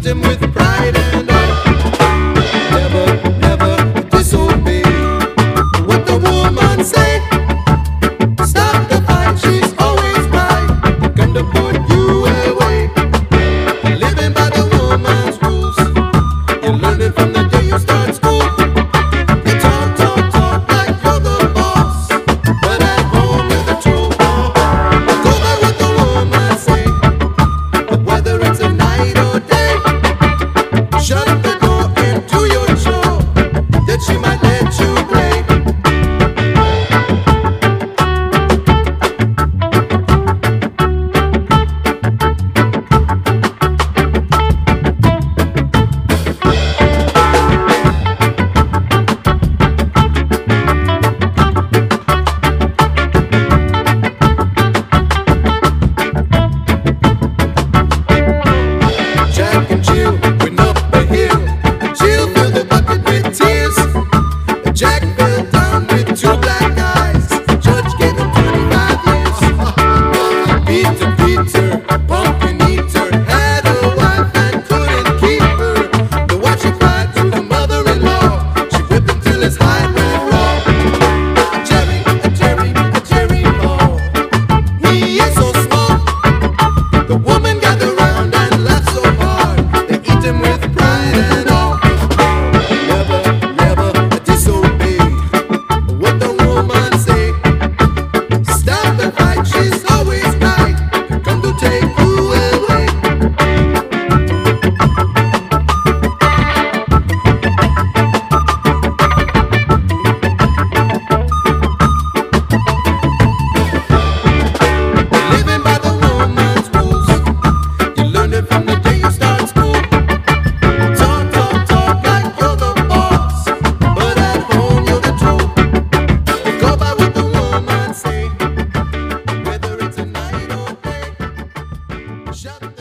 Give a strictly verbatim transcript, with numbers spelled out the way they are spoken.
eat him with pride and all. Never, never disobey what the woman say. Stop the fight, she's always right. Come to put you away. Living by the woman's rules, you learned it from the day you start school. You talk, talk, talk like you're the boss, but at home you're the truth. Go by what the woman say, but whether it's a night or day, shut the door and do your chore, that she might let you play. Jack and Jill went up a hill. Jill filled the bucket with tears. Jack fell down with two black eyes. The judge gave him twenty-five years. Peter, Peter, pumpkin eater, had a wife and couldn't keep her. The wife she cried to the mother-in-law. She whipped him till his hide went raw. A Jerry, a Jerry, a Jerry Law. He is so small. The woman gathered round and laughed so hard, they eat him with pride and all. Never, never disobey what the woman say. Stop the fight, she's always right. Come to take you away. Living by the woman's rules, you learned it from the day you start school. Talk, talk, talk like you're the boss, but at home you're the truth. Go by what the woman say, whether it's a night or day. Shut